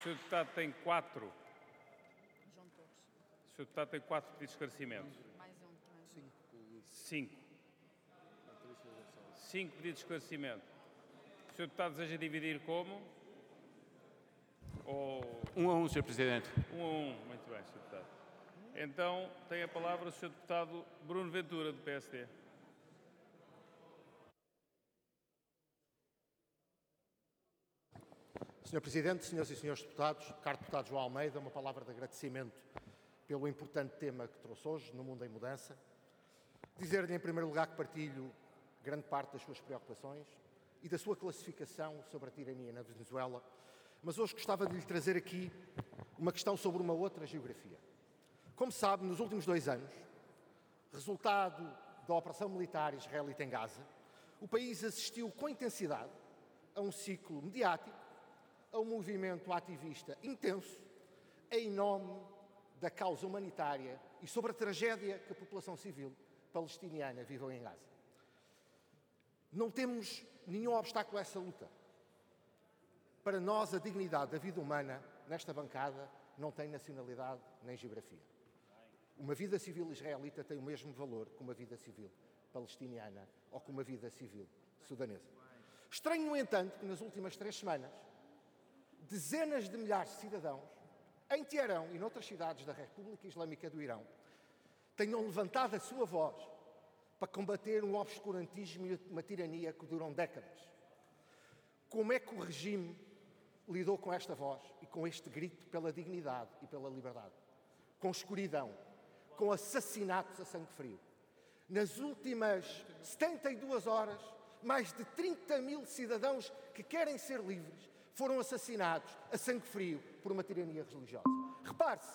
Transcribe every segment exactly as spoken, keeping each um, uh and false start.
O senhor Deputado tem quatro. O senhor Deputado tem quatro pedidos de esclarecimento. Mais um. Mais um. Cinco. Cinco pedidos de esclarecimento. O senhor Deputado deseja dividir como? Ou... Um a um, senhor Presidente. Um a um. Muito bem, senhor Deputado. Então, tem a palavra o senhor Deputado Bruno Ventura, do P S D. senhor Presidente, senhoras e senhores deputados, caro deputado João Almeida, uma palavra de agradecimento pelo importante tema que trouxe hoje, no mundo em mudança. Dizer-lhe, em primeiro lugar, que partilho grande parte das suas preocupações e da sua classificação sobre a tirania na Venezuela, mas hoje gostava de lhe trazer aqui uma questão sobre uma outra geografia. Como sabe, nos últimos dois anos, resultado da operação militar israelita em Gaza, o país assistiu com intensidade a um ciclo mediático, a um movimento ativista intenso, em nome da causa humanitária e sobre a tragédia que a população civil palestiniana viveu em Gaza. Não temos nenhum obstáculo a essa luta. Para nós, a dignidade da vida humana, nesta bancada, não tem nacionalidade nem geografia. Uma vida civil israelita tem o mesmo valor que uma vida civil palestiniana ou que uma vida civil sudanesa. Estranho, no entanto, que nas últimas três semanas, dezenas de milhares de cidadãos, em Teherão e noutras cidades da República Islâmica do Irão, tenham levantado a sua voz para combater um obscurantismo e uma tirania que duram décadas. Como é que o regime lidou com esta voz e com este grito pela dignidade e pela liberdade? Com escuridão, com assassinatos a sangue frio. Nas últimas setenta e duas horas, mais de trinta mil cidadãos que querem ser livres foram assassinados a sangue frio por uma tirania religiosa. Repare-se,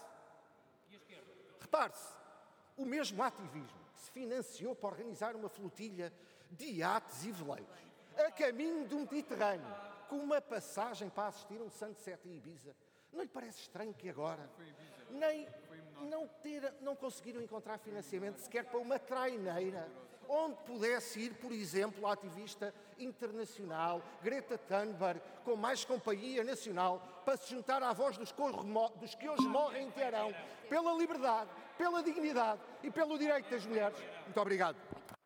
repare-se, o mesmo ativismo que se financiou para organizar uma flotilha de iates e veleiros a caminho do Mediterrâneo, com uma passagem para assistir a um sunset em Ibiza, não lhe parece estranho que agora nem não, ter, não conseguiram encontrar financiamento sequer para uma traineira onde pudesse ir, por exemplo, a ativista internacional Greta Thunberg, com mais companhia nacional, para se juntar à voz dos, dos que hoje morrem em Teherão, pela liberdade, pela dignidade e pelo direito das mulheres. Muito obrigado.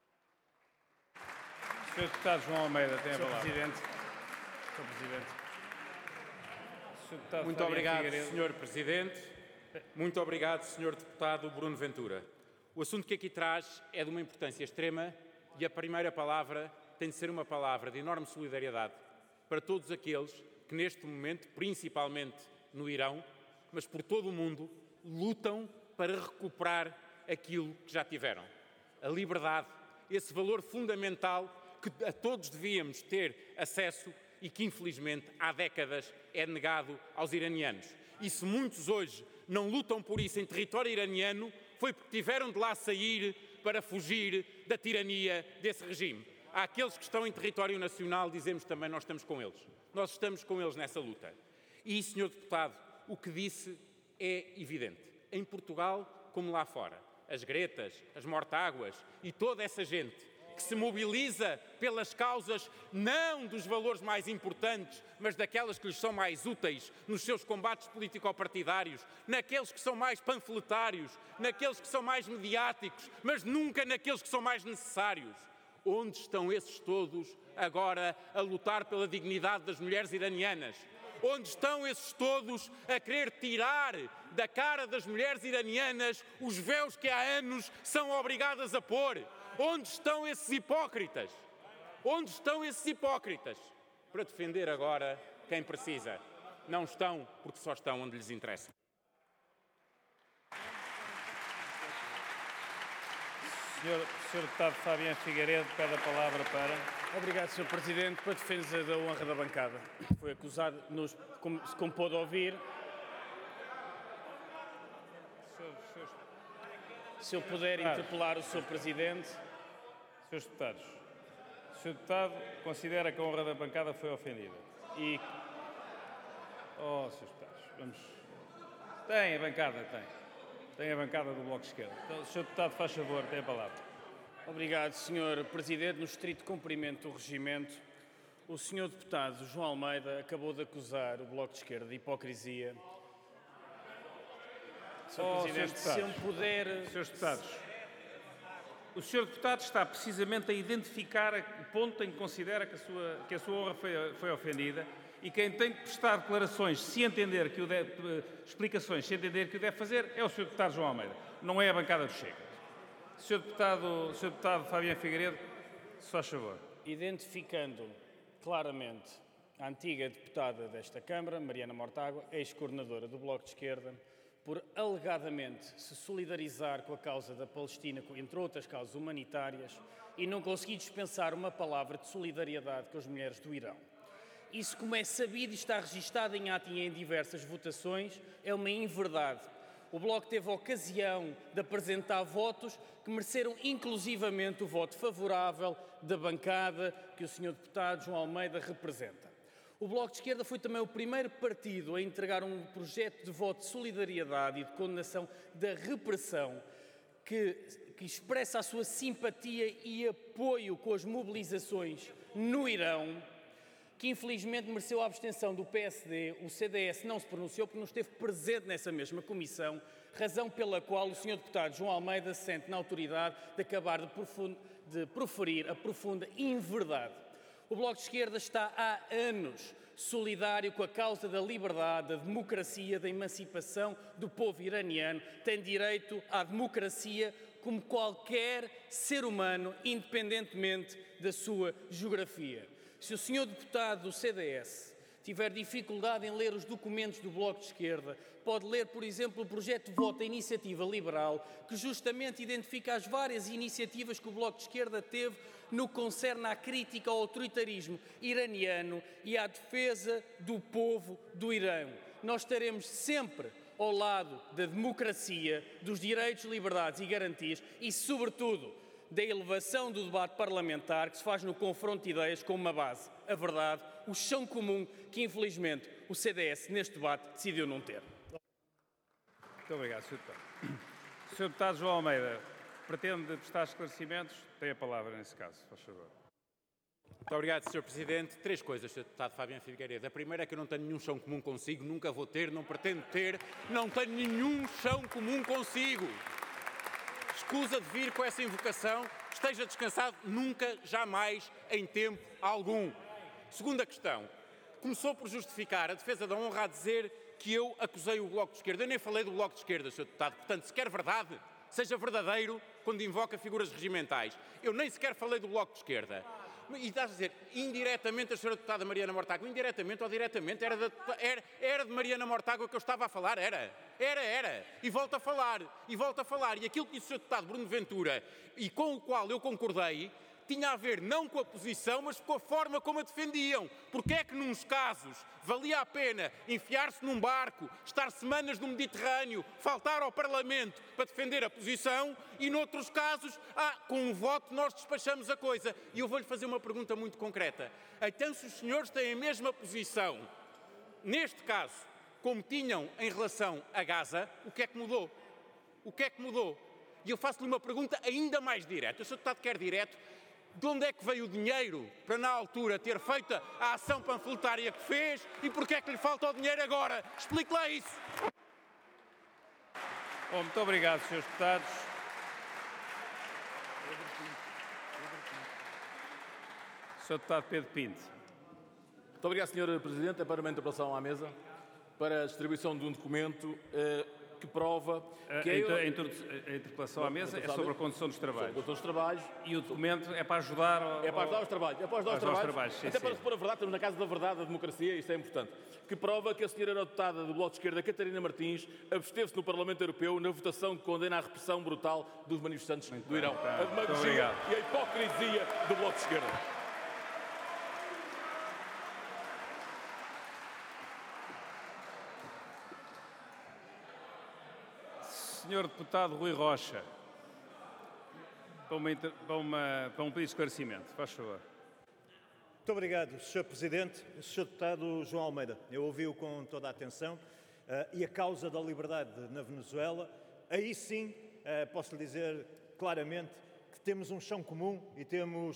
senhor Deputado João Almeida tem a senhor palavra. Presidente. senhor Presidente. senhor Deputado Muito Fabiano obrigado, Figueiredo. senhor Presidente. Muito obrigado, senhor Deputado Bruno Ventura. O assunto que aqui traz é de uma importância extrema e a primeira palavra tem de ser uma palavra de enorme solidariedade para todos aqueles que neste momento, principalmente no Irão, mas por todo o mundo, lutam para recuperar aquilo que já tiveram. A liberdade, esse valor fundamental que a todos devíamos ter acesso e que, infelizmente, há décadas é negado aos iranianos. E se muitos hoje não lutam por isso em território iraniano, foi porque tiveram de lá sair para fugir da tirania desse regime. Há aqueles que estão em território nacional, dizemos também, nós estamos com eles. Nós estamos com eles nessa luta. E, senhor Deputado, o que disse é evidente. Em Portugal, como lá fora, as Gretas, as Mortáguas e toda essa gente que se mobiliza pelas causas não dos valores mais importantes, mas daquelas que lhes são mais úteis nos seus combates político-partidários, naqueles que são mais panfletários, naqueles que são mais mediáticos, mas nunca naqueles que são mais necessários. Onde estão esses todos agora a lutar pela dignidade das mulheres iranianas? Onde estão esses todos a querer tirar da cara das mulheres iranianas os véus que há anos são obrigadas a pôr? Onde estão esses hipócritas? Onde estão esses hipócritas? Para defender agora quem precisa. Não estão porque só estão onde lhes interessa. Senhor, senhor Deputado Fabiano Figueiredo pede a palavra para... Obrigado, senhor Presidente. Para a defesa da honra da bancada. Foi acusado, nos, como, como pôde ouvir... Senhor, senhor, Se eu puder interpelar o senhor Presidente... senhores Deputados, o senhor Deputado considera que a honra da bancada foi ofendida. E... Oh, senhores Deputados, vamos... Tem a bancada, tem. Tem a bancada do Bloco de Esquerda. Então, o senhor Deputado, faz favor, tem a palavra. Obrigado, senhor Presidente. No estrito cumprimento do regimento, O senhor deputado João Almeida acabou de acusar o Bloco de Esquerda de hipocrisia. senhor Oh, Presidente, se eu me puder... Senhores deputados, o senhor deputado está precisamente a identificar o ponto em que considera que a sua, que a sua honra foi, foi ofendida, e quem tem que prestar declarações, se entender que o deve, explicações, se entender que o deve fazer, é o senhor deputado João Almeida, não é a bancada do Chega. senhor deputado, senhor deputado Fabiano Figueiredo, se faz favor. Identificando claramente a antiga deputada desta Câmara, Mariana Mortágua, ex-coordenadora do Bloco de Esquerda, por alegadamente se solidarizar com a causa da Palestina, entre outras causas humanitárias, e não conseguir dispensar uma palavra de solidariedade com as mulheres do Irão. Isso, como é sabido e está registado em ato e em diversas votações, é uma inverdade. O Bloco teve a ocasião de apresentar votos que mereceram inclusivamente o voto favorável da bancada que o senhor deputado João Almeida representa. O Bloco de Esquerda foi também o primeiro partido a entregar um projeto de voto de solidariedade e de condenação da repressão que, que expressa a sua simpatia e apoio com as mobilizações no Irão, que infelizmente mereceu a abstenção do P S D. O C D S não se pronunciou porque não esteve presente nessa mesma comissão, razão pela qual o senhor deputado João Almeida se sente na autoridade de acabar de, profund... de proferir a profunda inverdade. O Bloco de Esquerda está há anos solidário com a causa da liberdade, da democracia, da emancipação do povo iraniano. Tem direito à democracia como qualquer ser humano, independentemente da sua geografia. Se o senhor deputado do C D S tiver dificuldade em ler os documentos do Bloco de Esquerda, pode ler, por exemplo, o projeto de voto da Iniciativa Liberal, que justamente identifica as várias iniciativas que o Bloco de Esquerda teve no que concerne à crítica ao autoritarismo iraniano e à defesa do povo do Irão. Nós estaremos sempre ao lado da democracia, dos direitos, liberdades e garantias e, sobretudo, da elevação do debate parlamentar que se faz no confronto de ideias com uma base, a verdade, o chão comum que, infelizmente, o C D S, neste debate, decidiu não ter. Muito obrigado, senhor Deputado. O senhor Deputado João Almeida pretende prestar esclarecimentos? Tem a palavra nesse caso, faz favor. Muito obrigado, senhor Presidente. Três coisas, senhor Deputado Fabiano Figueiredo. A primeira é que eu não tenho nenhum chão comum consigo, nunca vou ter, não pretendo ter, não tenho nenhum chão comum consigo. Escusa de vir com essa invocação, esteja descansado, nunca, jamais, em tempo algum. Segunda questão, começou por justificar a defesa da honra a dizer que eu acusei o Bloco de Esquerda. Eu nem falei do Bloco de Esquerda, senhor Deputado, portanto, se quer verdade, seja verdadeiro quando invoca figuras regimentais. Eu nem sequer falei do Bloco de Esquerda. E estás a dizer, indiretamente, a senhora deputada Mariana Mortágua, indiretamente ou diretamente, era de, era, era de Mariana Mortágua que eu estava a falar, era, era, era, e volto a falar, e volto a falar, e aquilo que disse o senhor deputado Bruno Ventura, e com o qual eu concordei, tinha a ver não com a posição, mas com a forma como a defendiam. Porque é que, nos casos, valia a pena enfiar-se num barco, estar semanas no Mediterrâneo, faltar ao Parlamento para defender a posição, e noutros casos, ah, com um voto nós despachamos a coisa. E eu vou-lhe fazer uma pergunta muito concreta. Então, se os senhores têm a mesma posição, neste caso, como tinham em relação a Gaza, o que é que mudou? O que é que mudou? E eu faço-lhe uma pergunta ainda mais direta. O senhor deputado quer direto. De onde é que veio o dinheiro para, na altura, ter feito a ação panfletária que fez e porque é que lhe falta o dinheiro agora? Explique lá isso. Bom, muito obrigado, senhores deputados. senhor Deputado Pedro Pinto. Muito obrigado, senhor Presidente. É para uma interpelação à mesa, para a distribuição de um documento eh, que prova que a, é... a, a interpelação à mesa é sobre a condução dos trabalhos. Sobre a condução dos trabalhos. E o documento é para ajudar... Ao, é para ajudar os trabalhos. É para ajudar os trabalhos. trabalhos sim, até sim. para se pôr a verdade, estamos na casa da verdade, da democracia, isto é importante. Que prova que a senhora deputada do Bloco de Esquerda, Catarina Martins, absteve-se no Parlamento Europeu na votação que condena a repressão brutal dos manifestantes Muito do Irão. Bem, a demagogia e a hipocrisia do Bloco de Esquerda. senhor Deputado Rui Rocha, para, uma, para, uma, para um pedido de esclarecimento, faz favor. Muito obrigado, senhor Presidente. senhor Deputado João Almeida, eu ouvi-o com toda a atenção uh, e a causa da liberdade na Venezuela, aí sim uh, posso lhe dizer claramente que temos um chão comum e temos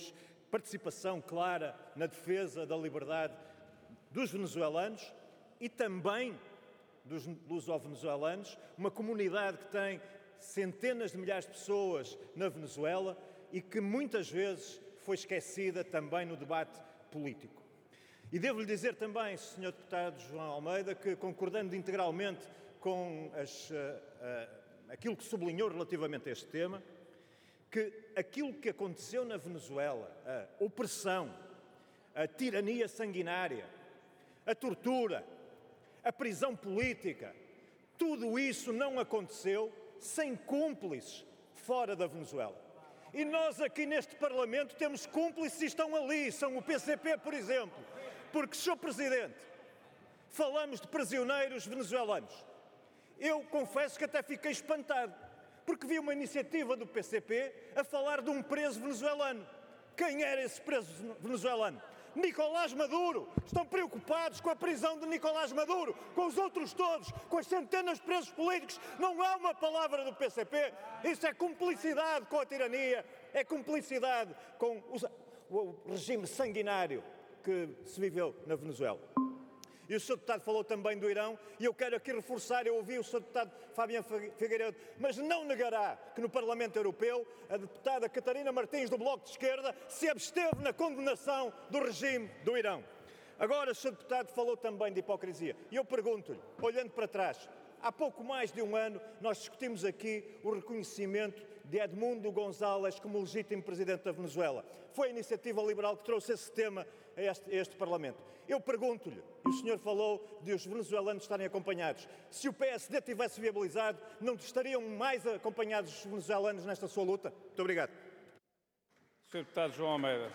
participação clara na defesa da liberdade dos venezuelanos e também dos luso-venezuelanos, uma comunidade que tem centenas de milhares de pessoas na Venezuela e que muitas vezes foi esquecida também no debate político. E devo-lhe dizer também, senhor Deputado João Almeida, que concordando integralmente com as, uh, uh, aquilo que sublinhou relativamente a este tema, que aquilo que aconteceu na Venezuela, a opressão, a tirania sanguinária, a tortura, a prisão política, tudo isso não aconteceu sem cúmplices fora da Venezuela. E nós aqui neste Parlamento temos cúmplices e estão ali, são o P C P, por exemplo. Porque, senhor Presidente, falamos de prisioneiros venezuelanos. Eu confesso que até fiquei espantado, porque vi uma iniciativa do P C P a falar de um preso venezuelano. Quem era esse preso venezuelano? Nicolás Maduro. Estão preocupados com a prisão de Nicolás Maduro, com os outros todos, com as centenas de presos políticos. Não há uma palavra do P C P. Isso é cumplicidade com a tirania, é cumplicidade com o regime sanguinário que se viveu na Venezuela. E o senhor Deputado falou também do Irão, e eu quero aqui reforçar, eu ouvi o senhor Deputado Fabiano Figueiredo, mas não negará que no Parlamento Europeu a deputada Catarina Martins, do Bloco de Esquerda, se absteve na condenação do regime do Irão. Agora, o senhor Deputado falou também de hipocrisia, e eu pergunto-lhe, olhando para trás, há pouco mais de um ano nós discutimos aqui o reconhecimento de Edmundo González como legítimo presidente da Venezuela. Foi a iniciativa liberal que trouxe esse tema a este, a este Parlamento. Eu pergunto-lhe, e o senhor falou de os venezuelanos estarem acompanhados, se o P S D tivesse viabilizado, não estariam mais acompanhados os venezuelanos nesta sua luta? Muito obrigado. senhor Deputado João Almeida.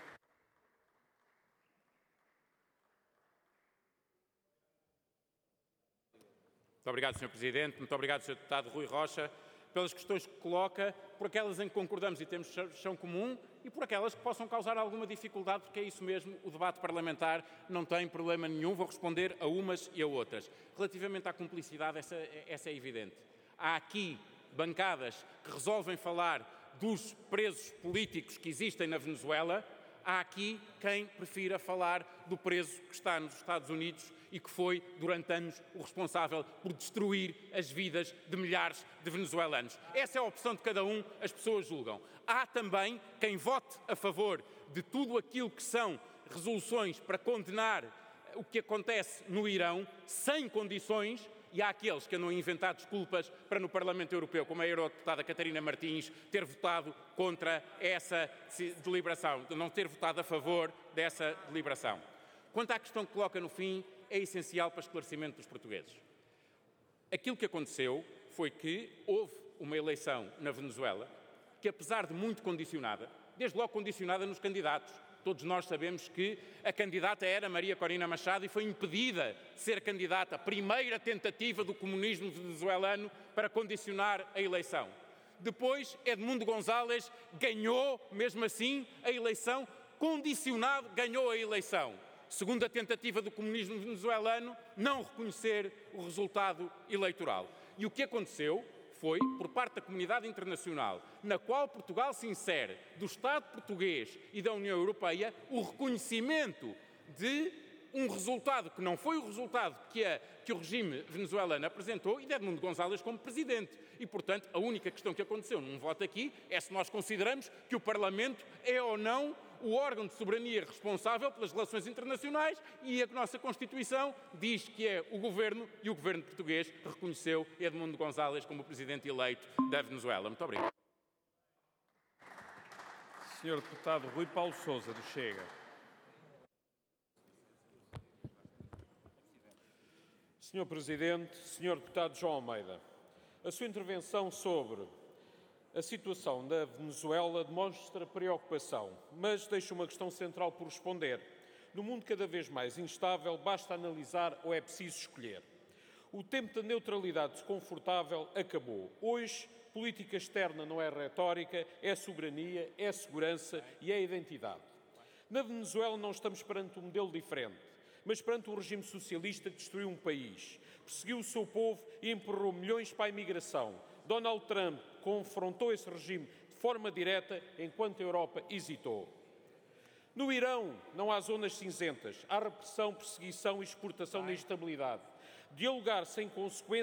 Muito obrigado, senhor Presidente. Muito obrigado, senhor Deputado Rui Rocha, pelas questões que coloca, por aquelas em que concordamos e temos chão comum e por aquelas que possam causar alguma dificuldade, porque é isso mesmo, o debate parlamentar não tem problema nenhum, vou responder a umas e a outras. Relativamente à cumplicidade, essa, essa é evidente. Há aqui bancadas que resolvem falar dos presos políticos que existem na Venezuela, há aqui quem prefira falar do preso que está nos Estados Unidos e que foi, durante anos, o responsável por destruir as vidas de milhares de venezuelanos. Essa é a opção de cada um, as pessoas julgam. Há também quem vote a favor de tudo aquilo que são resoluções para condenar o que acontece no Irão, sem condições, e há aqueles que andam a inventar desculpas para no Parlamento Europeu, como a eurodeputada Catarina Martins, ter votado contra essa deliberação, de não ter votado a favor dessa deliberação. Quanto à questão que coloca no fim, é essencial para esclarecimento dos portugueses. Aquilo que aconteceu foi que houve uma eleição na Venezuela que, apesar de muito condicionada, desde logo condicionada nos candidatos, todos nós sabemos que a candidata era Maria Corina Machado e foi impedida de ser candidata, a primeira tentativa do comunismo venezuelano para condicionar a eleição. Depois, Edmundo González ganhou, mesmo assim, a eleição, condicionado, ganhou a eleição. Segunda tentativa do comunismo venezuelano, não reconhecer o resultado eleitoral. E o que aconteceu foi, por parte da comunidade internacional, na qual Portugal se insere, do Estado português e da União Europeia, o reconhecimento de um resultado que não foi o resultado que, a, que o regime venezuelano apresentou e de Edmundo González como presidente. E, portanto, a única questão que aconteceu num voto aqui é se nós consideramos que o Parlamento é ou não o órgão de soberania responsável pelas relações internacionais, e a nossa Constituição diz que é o Governo, e o Governo português reconheceu Edmundo González como presidente eleito da Venezuela. Muito obrigado. senhor Deputado Rui Paulo Sousa, do Chega. senhor Presidente, senhor Deputado João Almeida, a sua intervenção sobre a situação da Venezuela demonstra preocupação, mas deixa uma questão central por responder. No mundo cada vez mais instável, basta analisar ou é preciso escolher. O tempo da neutralidade desconfortável acabou. Hoje, política externa não é retórica, é soberania, é segurança e é identidade. Na Venezuela não estamos perante um modelo diferente, mas perante um regime socialista que destruiu um país, perseguiu o seu povo e empurrou milhões para a imigração. Donald Trump confrontou esse regime de forma direta enquanto a Europa hesitou. No Irão não há zonas cinzentas, há repressão, perseguição e exportação da instabilidade. Dialogar sem consequências